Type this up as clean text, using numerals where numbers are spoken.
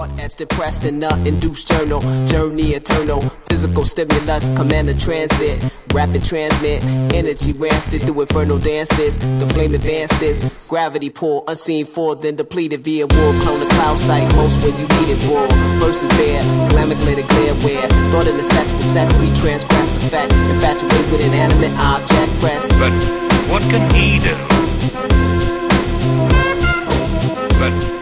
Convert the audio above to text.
thought etched and pressed in the induced journal. Journey eternal, physical stimulus, command the transit. Rapid transmit, energy rancid through infernal dances. The flame advances, gravity pull, unseen for, then depleted via war. Clone the cloud sight, most when you need it raw. Versus bare, glamour glitter clear where thought in the sex with sex we transgress effect. Infatuated with inanimate object press. But what can he do? But